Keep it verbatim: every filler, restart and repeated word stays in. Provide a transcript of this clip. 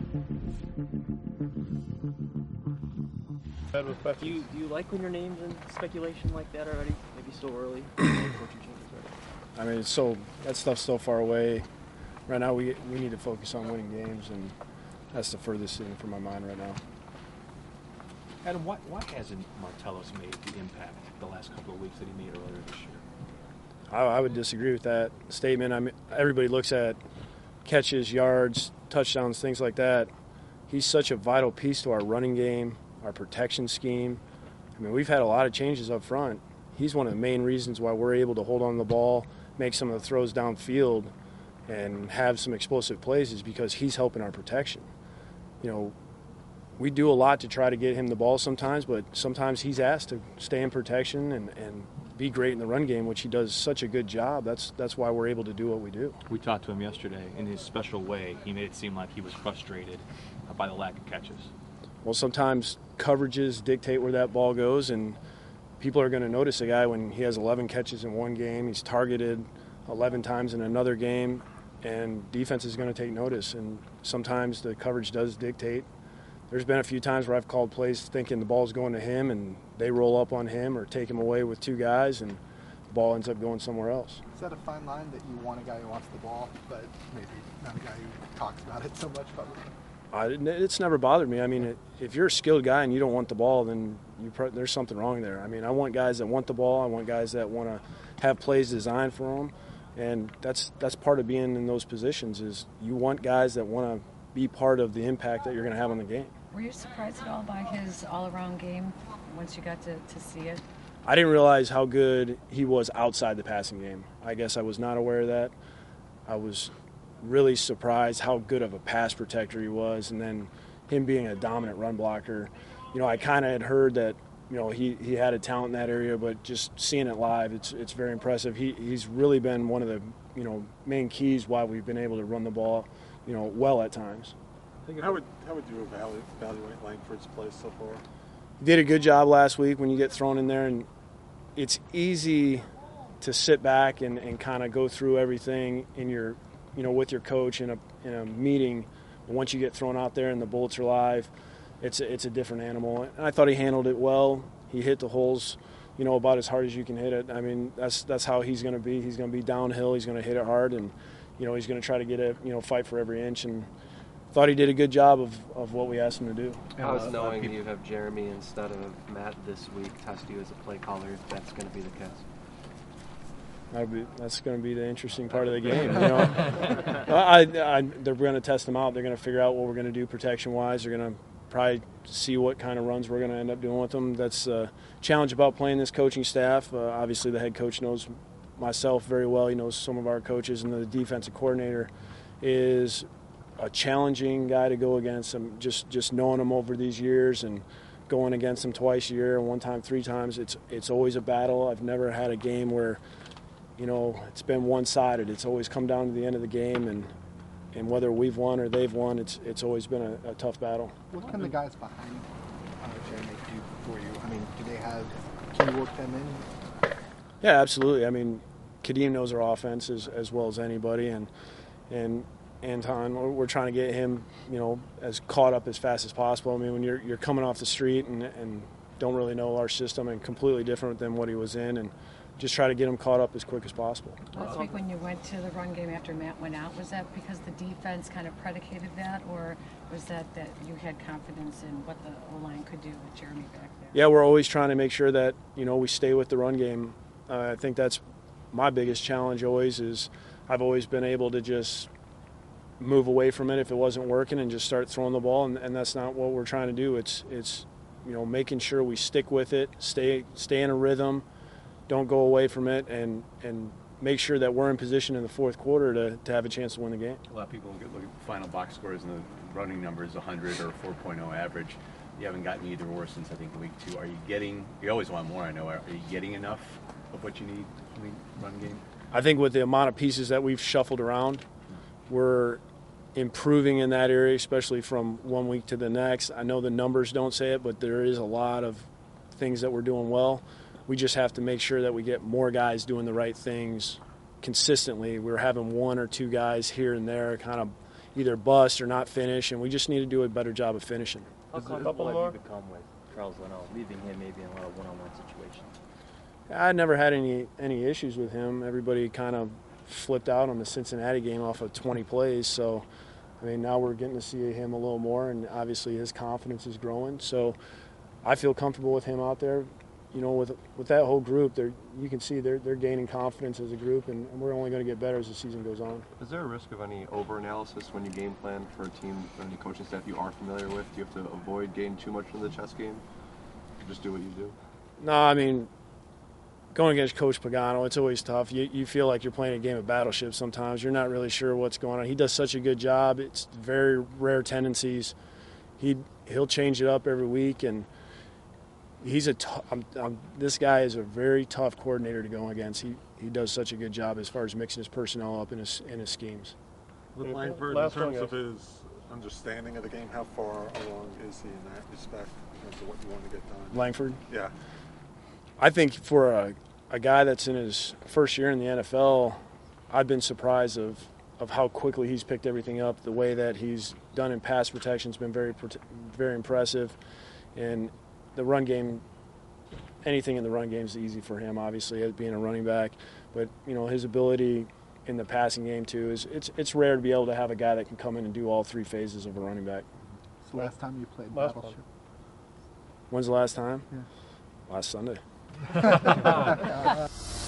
Do you, do you like when your name's in speculation like that already? Maybe so early? Coaching changes already? I mean, it's so that stuff's so far away. Right now, we we need to focus on winning games, and that's the furthest thing from my mind right now. Adam, why, why hasn't Martellus made the impact the last couple of weeks that he made earlier this year? I, I would disagree with that statement. I mean, everybody looks at catches, yards, touchdowns, things like that. He's such a vital piece to our running game, our protection scheme. I mean, we've had a lot of changes up front. He's one of the main reasons why we're able to hold on to the ball, make some of the throws downfield, and have some explosive plays is because he's helping our protection. You know, we do a lot to try to get him the ball sometimes, but sometimes he's asked to stay in protection and, and be great in the run game, which he does such a good job. That's that's why we're able to do what we do. We talked to him yesterday. In his special way, he made it seem like he was frustrated by the lack of catches. Well, sometimes coverages dictate where that ball goes, and people are going to notice a guy when he has eleven catches in one game. He's targeted eleven times in another game, and defense is going to take notice. And sometimes the coverage does dictate. There's been a few times where I've called plays thinking the ball's going to him, and they roll up on him or take him away with two guys, and the ball ends up going somewhere else. Is that a fine line that you want a guy who wants the ball, but maybe not a guy who talks about it so much publicly? Uh, it's never bothered me. I mean, if you're a skilled guy and you don't want the ball, then you pro- there's something wrong there. I mean, I want guys that want the ball. I want guys that want to have plays designed for them, and that's that's part of being in those positions is you want guys that want to be part of the impact that you're going to have on the game. Were you surprised at all by his all-around game once you got to, to see it? I didn't realize how good he was outside the passing game. I guess I was not aware of that. I was really surprised how good of a pass protector he was, and then him being a dominant run blocker. You know, I kind of had heard that, you know, he, he had a talent in that area, but just seeing it live, it's it's very impressive. He he's really been one of the, you know, main keys why we've been able to run the ball, you know, well at times. How would how would you evaluate, evaluate Langford's play so far? He did a good job last week when you get thrown in there, and it's easy to sit back and, and kind of go through everything in your, you know, with your coach in a in a meeting. But once you get thrown out there and the bullets are live, it's a, it's a different animal. And I thought he handled it well. He hit the holes, you know, about as hard as you can hit it. I mean, that's that's how he's going to be. He's going to be downhill. He's going to hit it hard, and you know, he's going to try to get it, you know, fight for every inch. And thought he did a good job of, of what we asked him to do. How's uh, knowing people... you have Jeremy instead of Matt this week test you as a play caller if that's going to be the case? That'll be, that's going to be the interesting part of the game. You know, I, I, they're going to test them out. They're going to figure out what we're going to do protection-wise. They're going to probably see what kind of runs we're going to end up doing with them. That's a challenge about playing this coaching staff. Uh, obviously, the head coach knows myself very well. He knows some of our coaches, and the defensive coordinator is a challenging guy to go against. I'm just just knowing him over these years and going against him twice a year and one time three times. It's it's always a battle. I've never had a game where, you know, it's been one-sided. It's always come down to the end of the game, and and whether we've won or they've won, it's it's always been a, a tough battle. What can the guys behind uh, Jeremy do for you? I mean, do they have? Can you work them in? Yeah, absolutely. I mean, Kadeem knows our offense as, as well as anybody, and and. Anton, we're trying to get him, you know, as caught up as fast as possible. I mean, when you're you're coming off the street and, and don't really know our system and completely different than what he was in, and just try to get him caught up as quick as possible. Last week when you went to the run game after Matt went out, was that because the defense kind of predicated that, or was that that you had confidence in what the O-line could do with Jeremy back there? Yeah, we're always trying to make sure that, you know, we stay with the run game. Uh, I think that's my biggest challenge always is I've always been able to just move away from it if it wasn't working and just start throwing the ball, and, and that's not what we're trying to do. It's it's you know, making sure we stick with it, stay stay in a rhythm, don't go away from it, and and make sure that we're in position in the fourth quarter to, to have a chance to win the game. A lot of people look at the final box scores and the running numbers, one hundred or four point oh average. You haven't gotten either or since I think week two. Are you getting? You always want more, I know. Are you getting enough of what you need in the run game? I think with the amount of pieces that we've shuffled around, we're improving in that area, especially from one week to the next. I know the numbers don't say it, but there is a lot of things that we're doing well. We just have to make sure that we get more guys doing the right things consistently. We're having one or two guys here and there kind of, either bust or not finish, and we just need to do a better job of finishing. How comfortable have you become with Charles Leno, leaving him maybe in a lot of one-on-one situations? I never had any any issues with him. Everybody kind of flipped out on the Cincinnati game off of twenty plays. So, I mean, now we're getting to see him a little more, and obviously his confidence is growing. So, I feel comfortable with him out there. You know, with with that whole group, they're, you can see they're they're gaining confidence as a group, and, and we're only going to get better as the season goes on. Is there a risk of any over-analysis when you game plan for a team or any coaching staff you are familiar with? Do you have to avoid getting too much in the chess game? Just do what you do? No, I mean, going against Coach Pagano, it's always tough. You you feel like you're playing a game of Battleship sometimes. You're not really sure what's going on. He does such a good job. It's very rare tendencies. He he'll change it up every week, and he's a t- I'm, I'm, this guy is a very tough coordinator to go against. He he does such a good job as far as mixing his personnel up in his in his schemes. With Langford, in terms of his understanding of the game, how far along is he in that respect in terms of what you want to get done? Langford? Yeah. I think for a, a guy that's in his first year in the N F L, I've been surprised of, of how quickly he's picked everything up. The way that he's done in pass protection has been very very impressive. And the run game, anything in the run game is easy for him, obviously, as being a running back. But, you know, his ability in the passing game, too, is it's it's rare to be able to have a guy that can come in and do all three phases of a running back. It's the last time you played Last Battleship? When's the last time? Yeah. Last Sunday.